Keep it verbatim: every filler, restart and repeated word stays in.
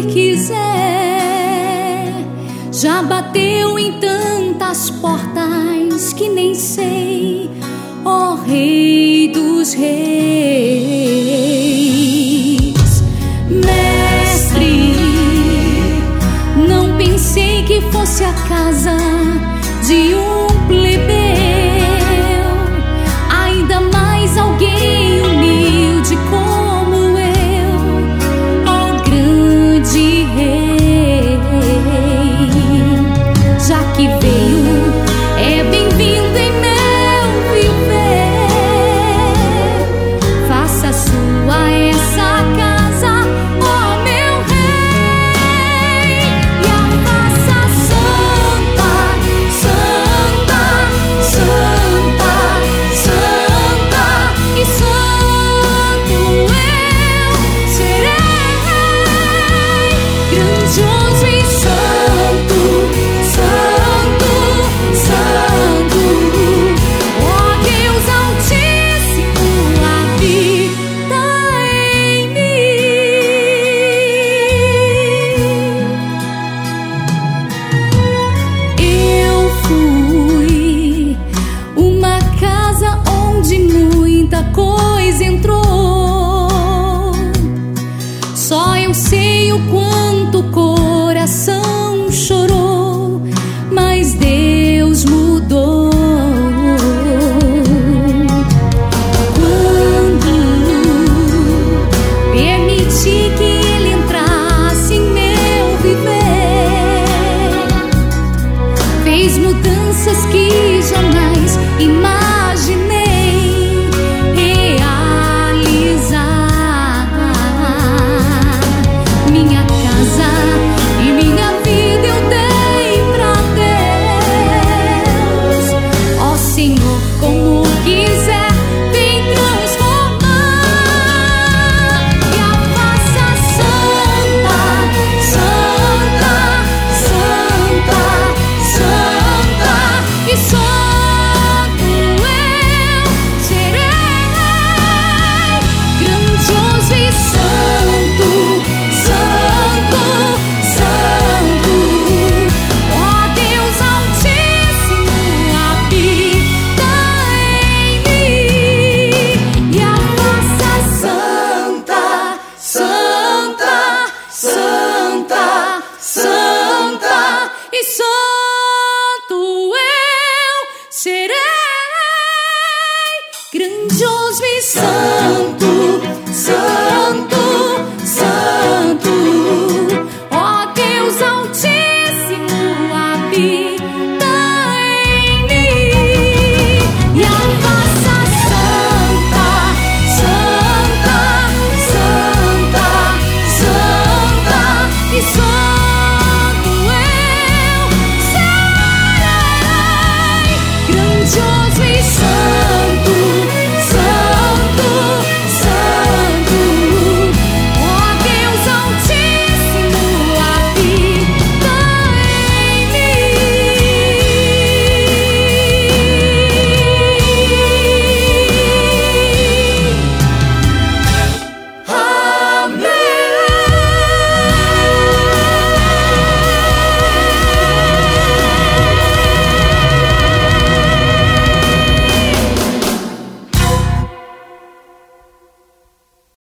Ele quiser. Já bateu em tantas portas que nem sei, ó Rei dos Reis. Mestre, não pensei que fosse a casa de um plebeu, ainda mais alguém humilde como eu, ó grande Rei. Já que veio, é bem-vindo em meu viver. Faça sua essa casa, ó meu Rei, e a faça santa, santa, santa, santa, e santo eu serei, grandioso e santo, santo, santo, ó Deus Altíssimo, habita em mim. Eu fui uma casa onde muita coisa entrou. Só eu sei o quanto o coração chorou, mas Deus mudou. Quando permiti que Ele entrasse em meu viver, fez mudanças que jamais imaginei realizar. Minha casa e minha vida eu dei pra Deus. Ó Senhor, como quiser, vem transformar. E a faça santa, santa, santa, santa, e santo eu serei, grandioso e santo, santo, santo, ó Deus Altíssimo, habita em mim. E a faça santa, santa, santa, santa, e santo eu serei, grandioso e santo.